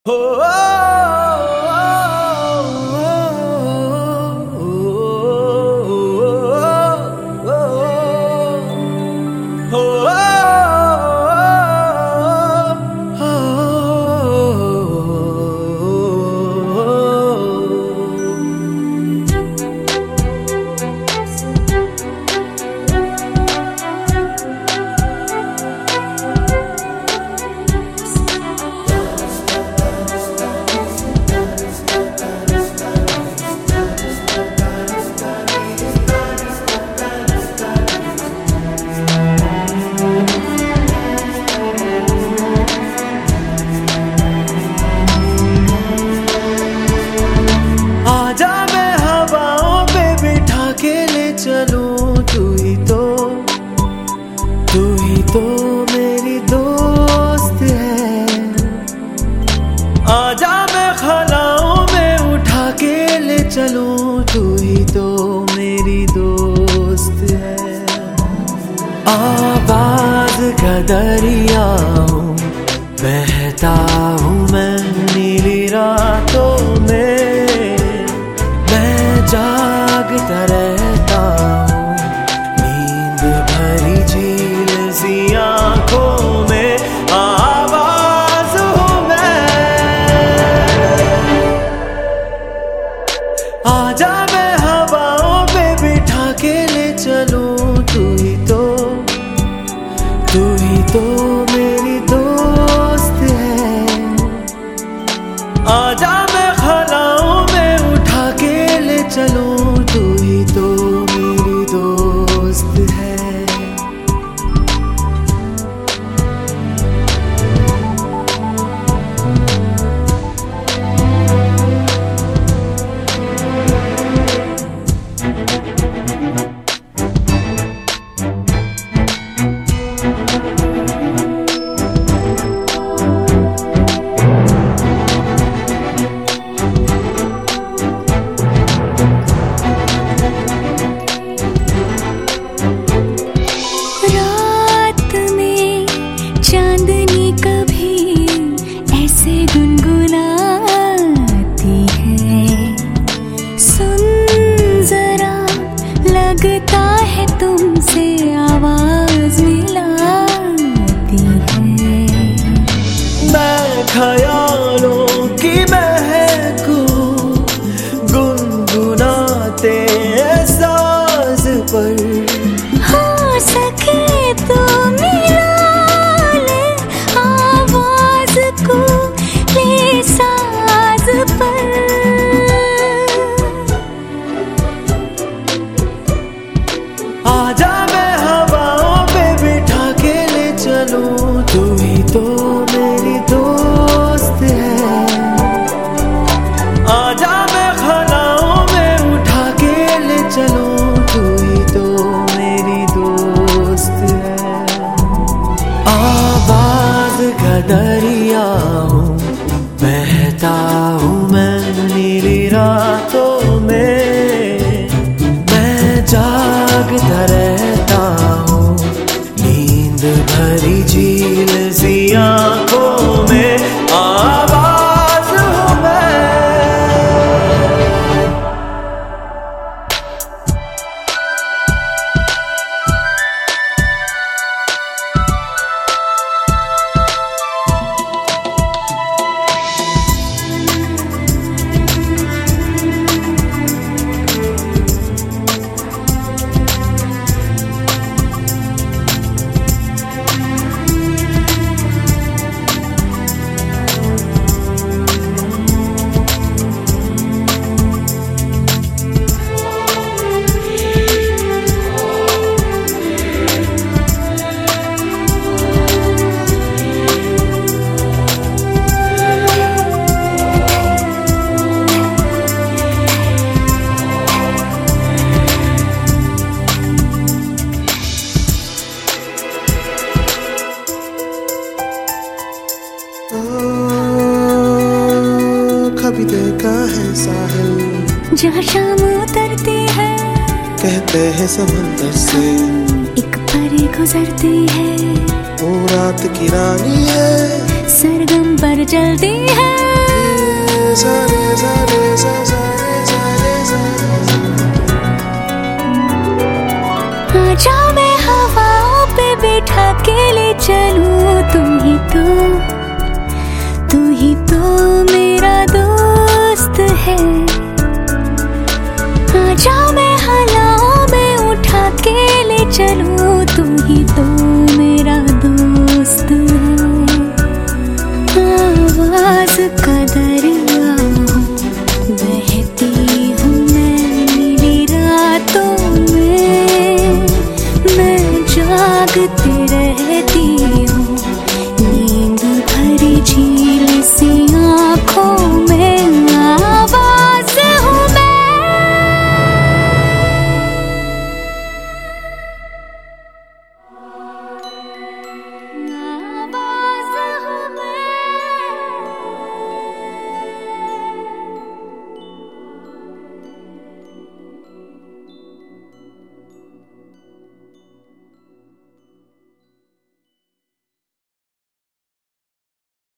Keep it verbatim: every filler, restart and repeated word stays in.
हो चलूं, तू ही तो तू ही तो मेरी दोस्त है। आजा मैं खलाओं में उठा के ले चलूं, तू ही तो मेरी दोस्त है। आवाज का दरिया हूँ, बहता हूँ मैं नीली रातों में, मैं जागता रहता हूँ नींद भरी झील सी आँखों में। आवाज हूँ मैं, आजा मैं हवाओं पे बिठा के ले चलूं, तू ही तो तू ही तो मेरी दोस्त है। आजा मैं खलाओं में उठा के ले चलूं, तू ही तो मेरी दोस्त है। लगता है तुमसे आवाज मिलाती है। मैं ख्यालों की महकूं गुनगुनाते एहसास पर, हो सके तो मिला ले आवाज को ले साज पर। आजा मैं हवाओं पे बिठा के ले चलूं, तू ही तो मेरी दोस्त है। आजा मैं खलाओं में उठा के ले चलूं, तू ही तो मेरी दोस्त है। आवाज का दरिया हूँ, बहता हूँ मैं नीली रातों में, जागता रहता हूँ नींद भरी झील सी आँखों में। आवाज हूँ मैं, कभी देखा है साहिल जहाँ शाम उतरती है, कहते हैं समंदर से एक परी गुजरती है। वो रात की रानी है, सरगम पर जल्दी है। आजा मैं हवाओं पे बैठा के ले चलूं, तू ही तो तू ही तो